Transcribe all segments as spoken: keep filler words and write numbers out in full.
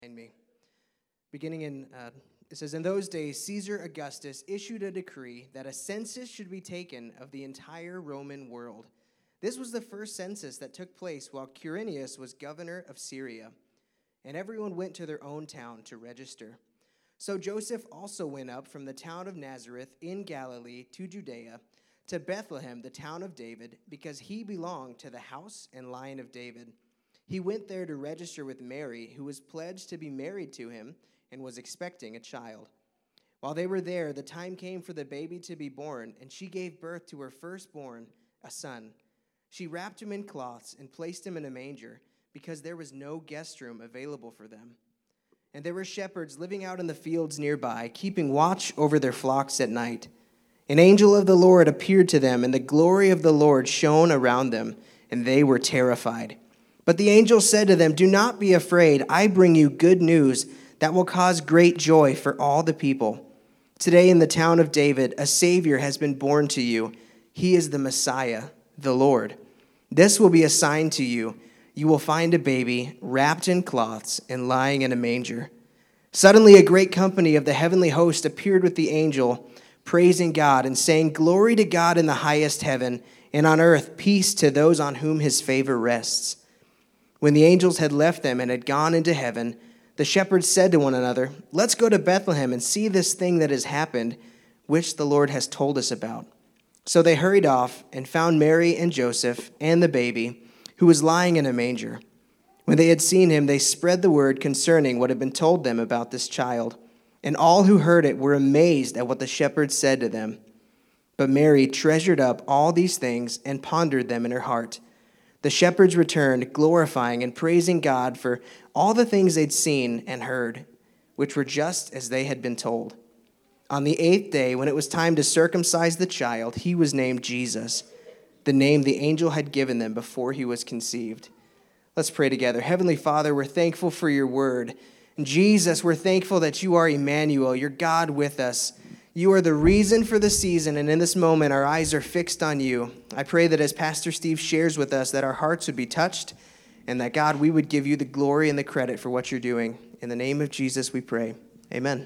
behind me. Beginning in, uh, it says, in those days, Caesar Augustus issued a decree that a census should be taken of the entire Roman world. This was the first census that took place while Quirinius was governor of Syria, and everyone went to their own town to register. So Joseph also went up from the town of Nazareth in Galilee to Judea, to Bethlehem, the town of David, because he belonged to the house and line of David. He went there to register with Mary, who was pledged to be married to him and was expecting a child. While they were there, the time came for the baby to be born, and she gave birth to her firstborn, a son. She wrapped him in cloths and placed him in a manger, because there was no guest room available for them. And there were shepherds living out in the fields nearby, keeping watch over their flocks at night. An angel of the Lord appeared to them, and the glory of the Lord shone around them, and they were terrified. But the angel said to them, "Do not be afraid. I bring you good news that will cause great joy for all the people. Today in the town of David, a Savior has been born to you. He is the Messiah, the Lord. This will be a sign to you. You will find a baby wrapped in cloths and lying in a manger." Suddenly a great company of the heavenly host appeared with the angel, praising God and saying, "Glory to God in the highest heaven, and on earth peace to those on whom his favor rests." When the angels had left them and had gone into heaven, the shepherds said to one another, "Let's go to Bethlehem and see this thing that has happened, which the Lord has told us about." So they hurried off and found Mary and Joseph and the baby, who was lying in a manger. When they had seen him, they spread the word concerning what had been told them about this child. And all who heard it were amazed at what the shepherds said to them. But Mary treasured up all these things and pondered them in her heart. The shepherds returned, glorifying and praising God for all the things they'd seen and heard, which were just as they had been told. On the eighth day, when it was time to circumcise the child, he was named Jesus, the name the angel had given them before he was conceived. Let's pray together. Heavenly Father, we're thankful for your word. And Jesus, we're thankful that you are Emmanuel, your God with us. You are the reason for the season, and in this moment, our eyes are fixed on you. I pray that as Pastor Steve shares with us, that our hearts would be touched, and that, God, we would give you the glory and the credit for what you're doing. In the name of Jesus, we pray. Amen.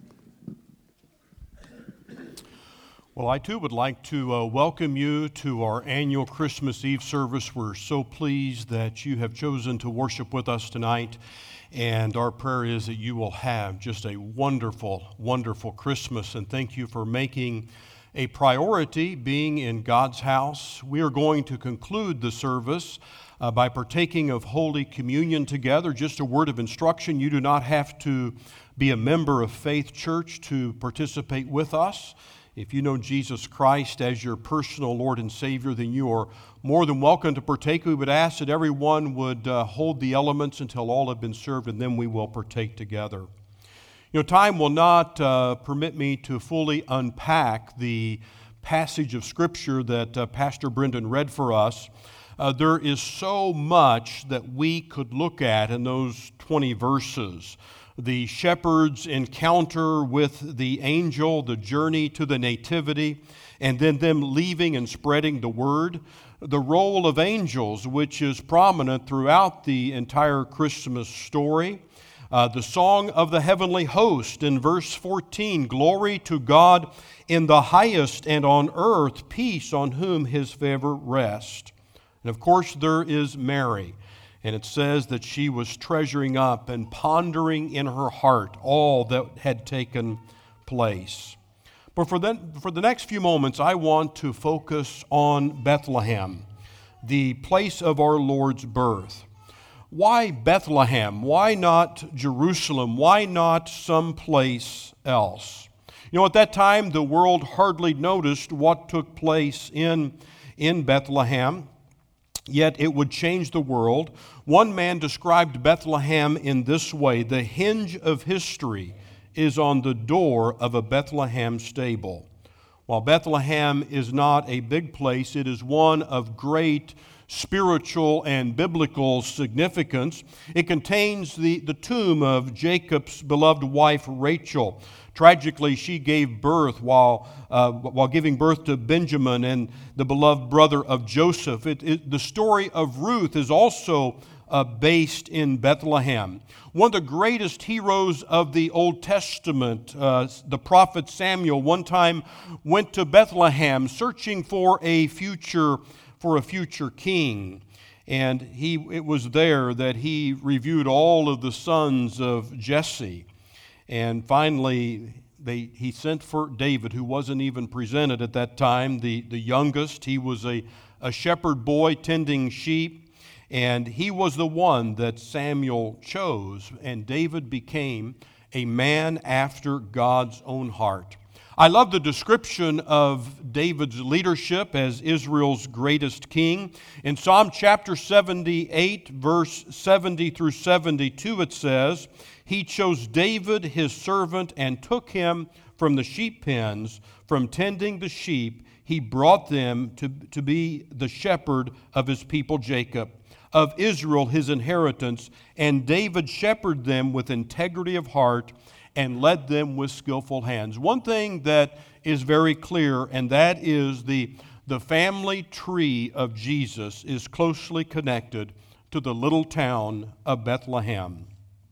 Well, I too would like to uh, welcome you to our annual Christmas Eve service. We're so pleased that you have chosen to worship with us tonight. And our prayer is that you will have just a wonderful, wonderful Christmas. And thank you for making a priority being in God's house. We are going to conclude the service uh, by partaking of Holy Communion together. Just a word of instruction. You do not have to be a member of Faith Church to participate with us. If you know Jesus Christ as your personal Lord and Savior, then you are more than welcome to partake. We would ask that everyone would uh, hold the elements until all have been served, and then we will partake together. You know, time will not uh, permit me to fully unpack the passage of Scripture that uh, Pastor Brendan read for us. Uh, there is so much that we could look at in those twenty verses. The shepherd's encounter with the angel, the journey to the nativity, and then them leaving and spreading the word. The role of angels, which is prominent throughout the entire Christmas story. Uh, the song of the heavenly host in verse fourteen, "Glory to God in the highest, and on earth peace on whom his favor rests." And of course there is Mary. And it says that she was treasuring up and pondering in her heart all that had taken place. But for the, for the next few moments, I want to focus on Bethlehem, the place of our Lord's birth. Why Bethlehem? Why not Jerusalem? Why not someplace else? You know, at that time, the world hardly noticed what took place in, in Bethlehem. Yet it would change the world. One man described Bethlehem in this way: the hinge of history is on the door of a Bethlehem stable. While Bethlehem is not a big place, it is one of great spiritual and biblical significance. It contains the, the tomb of Jacob's beloved wife Rachel. Tragically, she gave birth while uh, while giving birth to Benjamin and the beloved brother of Joseph. It, it, the story of Ruth is also uh, based in Bethlehem. One of the greatest heroes of the Old Testament, uh, the prophet Samuel, one time went to Bethlehem searching for a future for a future king. And he it was there that he reviewed all of the sons of Jesse. And finally, they, he sent for David, who wasn't even presented at that time, the, the youngest. He was a, a shepherd boy tending sheep, and he was the one that Samuel chose. And David became a man after God's own heart. I love the description of David's leadership as Israel's greatest king. In Psalm chapter seventy-eight, verse seventy through seventy-two, it says, "He chose David, his servant, and took him from the sheep pens, from tending the sheep. He brought them to, to be the shepherd of his people Jacob, of Israel his inheritance. And David shepherded them with integrity of heart, and led them with skillful hands." One thing that is very clear, and that is the, the family tree of Jesus is closely connected to the little town of Bethlehem.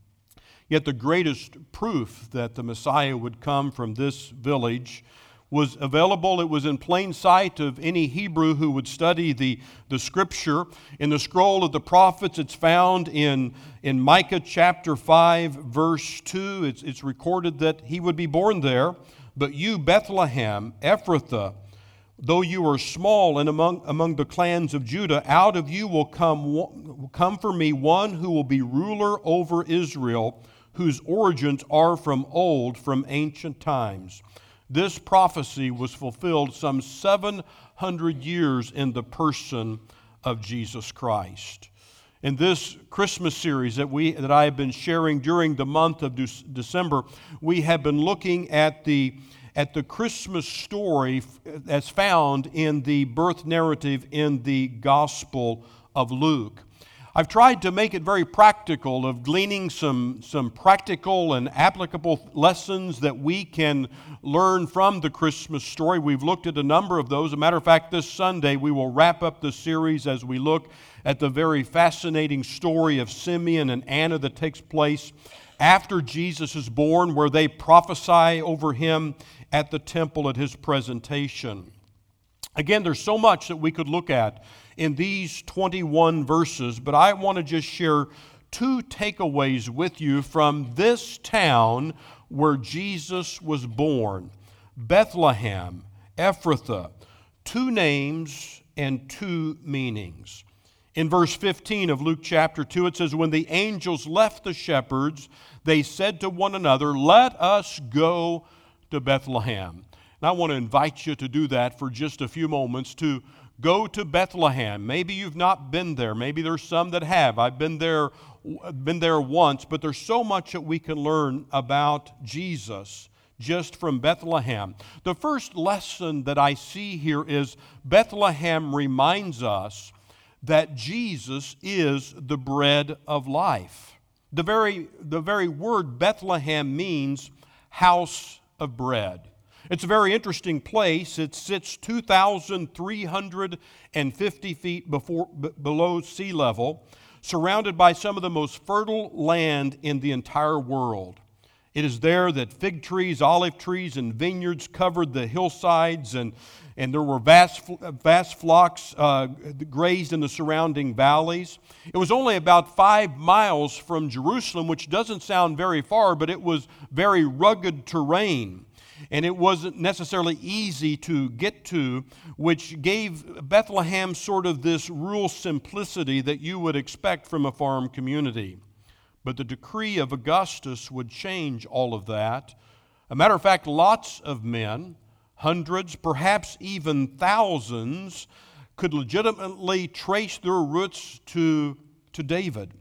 Yet the greatest proof that the Messiah would come from this village was available. It was in plain sight of any Hebrew who would study the, the Scripture. In the scroll of the prophets, it's found in, in Micah chapter five, verse two. It's, it's recorded that he would be born there. "But you, Bethlehem, Ephrathah, though you are small and among, among the clans of Judah, out of you will come, will come for me one who will be ruler over Israel, whose origins are from old, from ancient times." This prophecy was fulfilled some seven hundred years in the person of Jesus Christ. In this Christmas series that we that I have been sharing during the month of December, we have been looking at the at the Christmas story as found in the birth narrative in the Gospel of Luke. I've tried to make it very practical, of gleaning some, some practical and applicable lessons that we can learn from the Christmas story. We've looked at a number of those. As a matter of fact, this Sunday we will wrap up the series as we look at the very fascinating story of Simeon and Anna that takes place after Jesus is born, where they prophesy over him at the temple at his presentation. Again, there's so much that we could look at in these twenty-one verses, but I want to just share two takeaways with you from this town where Jesus was born. Bethlehem, Ephrathah, two names and two meanings. In verse fifteen of Luke chapter two, it says, "When the angels left the shepherds, they said to one another, 'Let us go to Bethlehem.'" And I want to invite you to do that for just a few moments, to go to Bethlehem. Maybe you've not been there. Maybe there's some that have. I've been there, been there once, but there's so much that we can learn about Jesus just from Bethlehem. The first lesson that I see here is Bethlehem reminds us that Jesus is the bread of life. The very, the very word Bethlehem means house of bread. It's a very interesting place. It sits two thousand three hundred fifty feet before, b- below sea level, surrounded by some of the most fertile land in the entire world. It is there that fig trees, olive trees, and vineyards covered the hillsides, and, and there were vast, vast flocks uh, grazed in the surrounding valleys. It was only about five miles from Jerusalem, which doesn't sound very far, but it was very rugged terrain. And it wasn't necessarily easy to get to, which gave Bethlehem sort of this rural simplicity that you would expect from a farm community. But the decree of Augustus would change all of that. A matter of fact, lots of men, hundreds, perhaps even thousands, could legitimately trace their roots to, to David,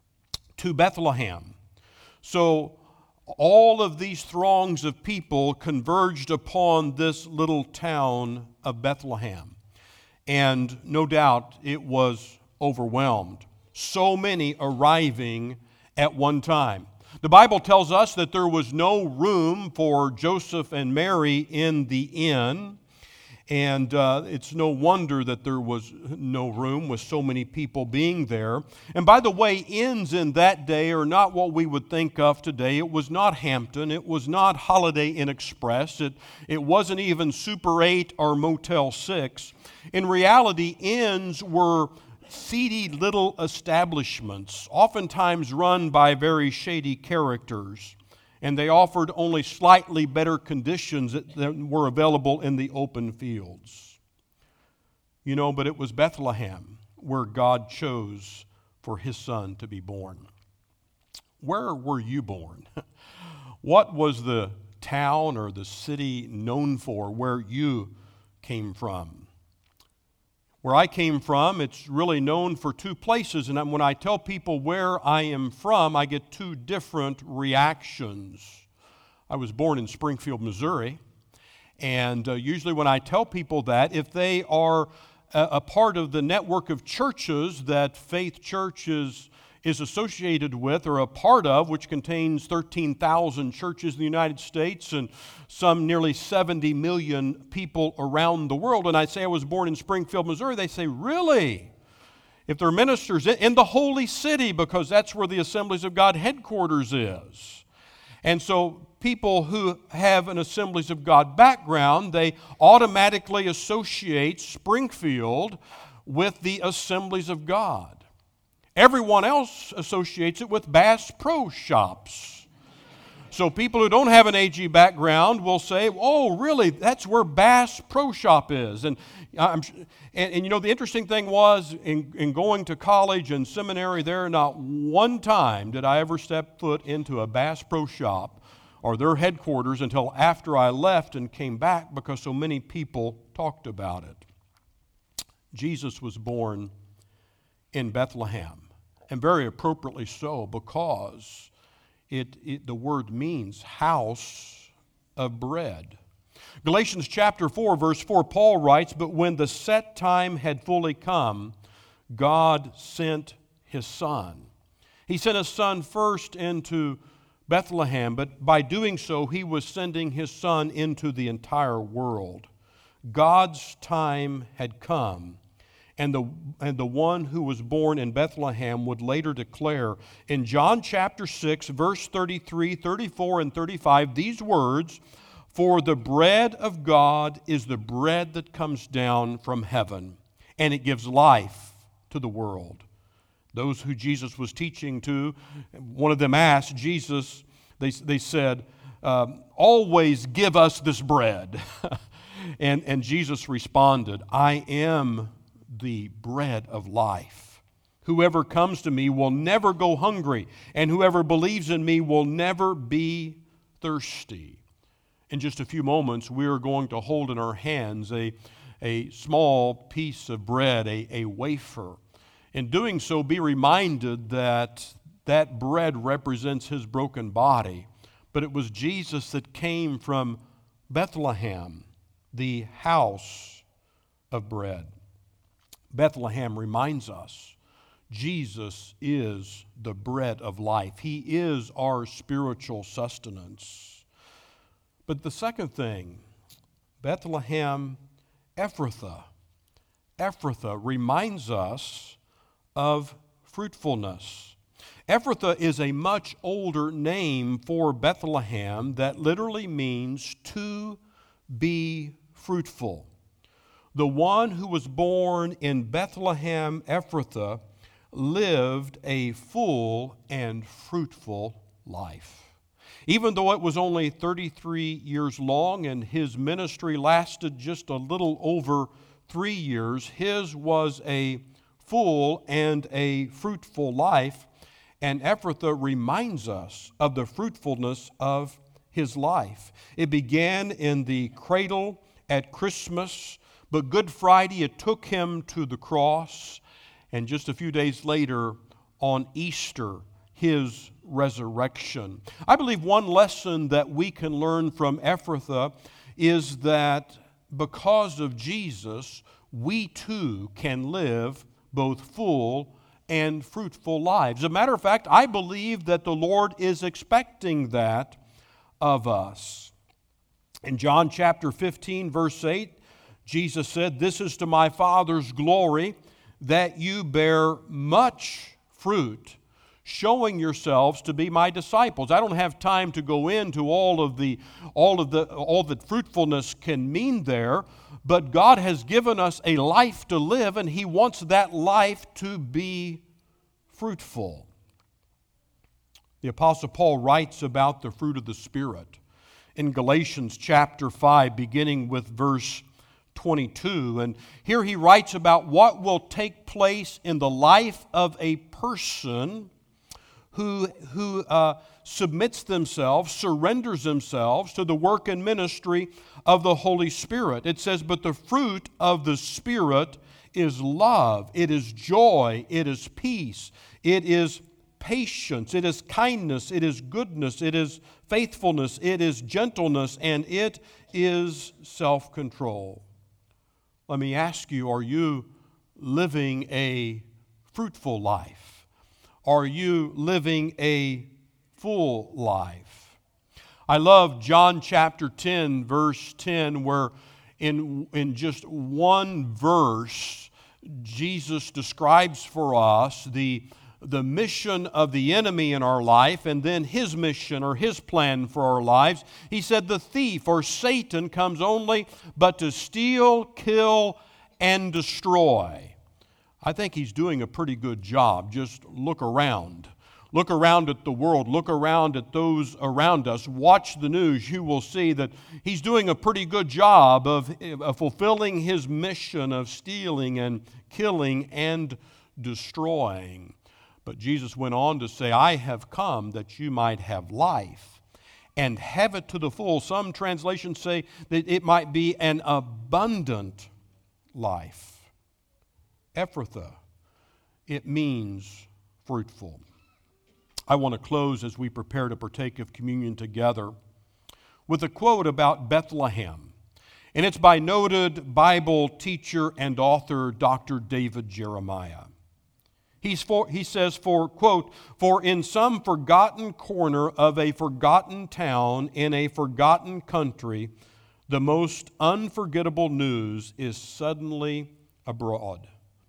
to Bethlehem. So all of these throngs of people converged upon this little town of Bethlehem. And no doubt it was overwhelmed. So many arriving at one time. The Bible tells us that there was no room for Joseph and Mary in the inn. And uh, it's no wonder that there was no room with so many people being there. And by the way, inns in that day are not what we would think of today. It was not Hampton. It was not Holiday Inn Express. It, it wasn't even Super eight or Motel six. In reality, inns were seedy little establishments, oftentimes run by very shady characters. And they offered only slightly better conditions than were available in the open fields. You know, but it was Bethlehem where God chose for His Son to be born. Where were you born? What was the town or the city known for where you came from? Where I came from, it's really known for two places, and when I tell people where I am from, I get two different reactions. I was born in Springfield, Missouri, and uh, usually when I tell people that, if they are a, a part of the network of churches that Faith Church is, is associated with or a part of, which contains thirteen thousand churches in the United States and some nearly seventy million people around the world. And I say I was born in Springfield, Missouri. They say, really? If they're ministers in the Holy City, because that's where the Assemblies of God headquarters is. And so people who have an Assemblies of God background, they automatically associate Springfield with the Assemblies of God. Everyone else associates it with Bass Pro Shops. So people who don't have an A G background will say, oh, really, that's where Bass Pro Shop is. And, I'm, and, and you know, the interesting thing was, in, in going to college and seminary there, not one time did I ever step foot into a Bass Pro Shop or their headquarters until after I left and came back because so many people talked about it. Jesus was born in Bethlehem, and very appropriately so, because it, it the word means house of bread. Galatians chapter four, verse four, Paul writes, "But when the set time had fully come, God sent His Son." He sent His Son first into Bethlehem, but by doing so, He was sending His Son into the entire world. God's time had come. And the, and the one who was born in Bethlehem would later declare in John chapter six, verse thirty-three, thirty-four, and thirty-five, these words, "For the bread of God is the bread that comes down from heaven, and it gives life to the world." Those who Jesus was teaching to, one of them asked Jesus, they, they said, um, "Always give us this bread." and, and Jesus responded, "I am the bread of life. Whoever comes to me will never go hungry, and whoever believes in me will never be thirsty." In just a few moments, we are going to hold in our hands a, a small piece of bread, a, a wafer. In doing so, be reminded that that bread represents His broken body, but it was Jesus that came from Bethlehem, the house of bread. Bethlehem reminds us Jesus is the bread of life. He is our spiritual sustenance. But the second thing, Bethlehem Ephrathah. Ephrathah reminds us of fruitfulness. Ephrathah is a much older name for Bethlehem that literally means to be fruitful. The one who was born in Bethlehem Ephrathah lived a full and fruitful life. Even though it was only thirty-three years long and his ministry lasted just a little over three years, his was a full and a fruitful life, and Ephrathah reminds us of the fruitfulness of his life. It began in the cradle at Christmas, but Good Friday it took him to the cross, and just a few days later on Easter, his resurrection. I believe one lesson that we can learn from Ephrathah is that because of Jesus, we too can live both full and fruitful lives. As a matter of fact, I believe that the Lord is expecting that of us. In John chapter fifteen, verse eight, Jesus said, "This is to my Father's glory, that you bear much fruit, showing yourselves to be my disciples." I don't have time to go into all of the all of the all that fruitfulness can mean there, but God has given us a life to live, and He wants that life to be fruitful. The Apostle Paul writes about the fruit of the Spirit in Galatians chapter five, beginning with verse twenty-two. And here he writes about what will take place in the life of a person who, who uh, submits themselves, surrenders themselves to the work and ministry of the Holy Spirit. It says, "But the fruit of the Spirit is love, it is joy, it is peace, it is patience, it is kindness, it is goodness, it is faithfulness, it is gentleness, and it is self-control." Let me ask you, are you living a fruitful life? Are you living a full life? I love John chapter ten, verse ten, where in, in just one verse, Jesus describes for us the the mission of the enemy in our life, and then his mission or his plan for our lives. He said, "The thief or Satan comes only but to steal, kill, and destroy." I think he's doing a pretty good job. Just look around. Look around at the world. Look around at those around us. Watch the news. You will see that he's doing a pretty good job of, of fulfilling his mission of stealing and killing and destroying. But Jesus went on to say, "I have come that you might have life and have it to the full." Some translations say that it might be an abundant life. Ephrathah, it means fruitful. I want to close as we prepare to partake of communion together with a quote about Bethlehem. And it's by noted Bible teacher and author Doctor David Jeremiah. He's for, he says, for, quote, "For in some forgotten corner of a forgotten town in a forgotten country, the most unforgettable news is suddenly abroad.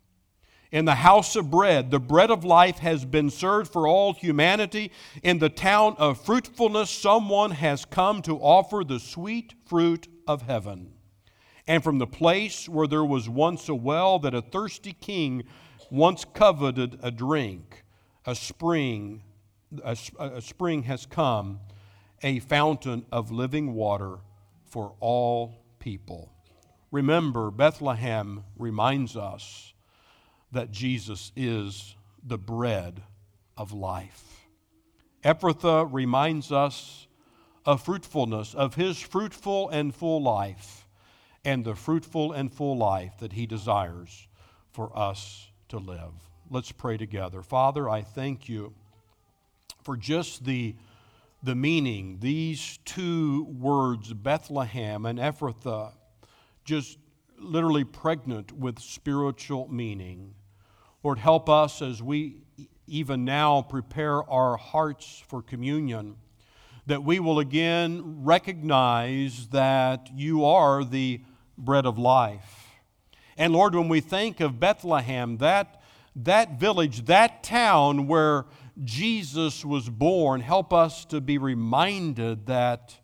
In the house of bread, the bread of life has been served for all humanity. In the town of fruitfulness, someone has come to offer the sweet fruit of heaven. And from the place where there was once a well that a thirsty king once coveted a drink, a spring, a, a spring has come, a fountain of living water for all people." Remember, Bethlehem reminds us that Jesus is the bread of life. Ephrathah reminds us of fruitfulness, of His fruitful and full life, and the fruitful and full life that He desires for us to live. Let's pray together. Father, I thank you for just the, the meaning, these two words, Bethlehem and Ephrathah, just literally pregnant with spiritual meaning. Lord, help us as we even now prepare our hearts for communion, that we will again recognize that you are the bread of life. And Lord, when we think of Bethlehem, that, that village, that town where Jesus was born, help us to be reminded that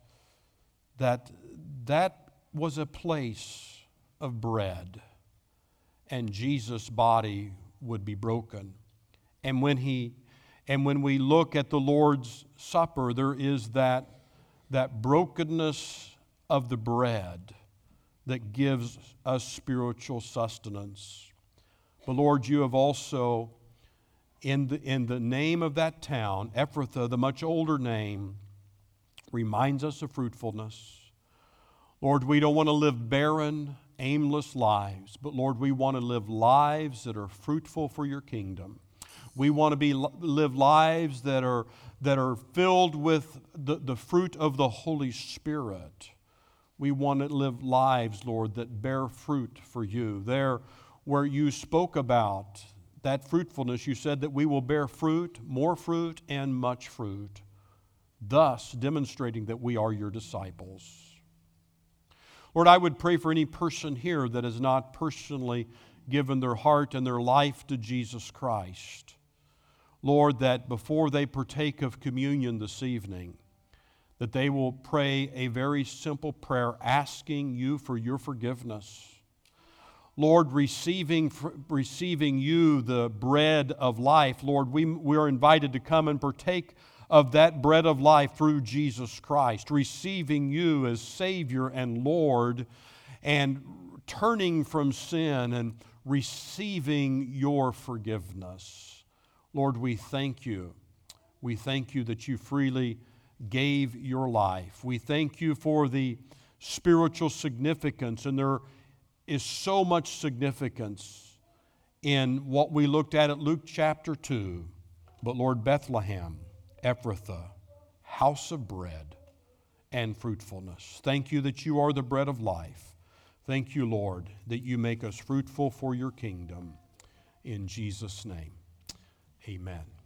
that, that was a place of bread, and Jesus' body would be broken. And when he and when we look at the Lord's Supper, there is that, that brokenness of the bread that gives us spiritual sustenance. But Lord, you have also, in the, in the name of that town, Ephrathah, the much older name, reminds us of fruitfulness. Lord, we don't want to live barren, aimless lives, but Lord, we want to live lives that are fruitful for your kingdom. We want to be live lives that are, that are filled with the, the fruit of the Holy Spirit. We want to live lives, Lord, that bear fruit for you. There where you spoke about that fruitfulness, you said that we will bear fruit, more fruit, and much fruit, thus demonstrating that we are your disciples. Lord, I would pray for any person here that has not personally given their heart and their life to Jesus Christ. Lord, that before they partake of communion this evening, that they will pray a very simple prayer asking you for your forgiveness. Lord, receiving, receiving you, the bread of life, Lord, we, we are invited to come and partake of that bread of life through Jesus Christ, receiving you as Savior and Lord, and turning from sin and receiving your forgiveness. Lord, we thank you. We thank you that you freely gave your life. We thank you for the spiritual significance, and there is so much significance in what we looked at at Luke chapter two. But Lord, Bethlehem, Ephrathah, house of bread and fruitfulness. Thank you that you are the bread of life. Thank you, Lord, that you make us fruitful for your kingdom. In Jesus' name, amen.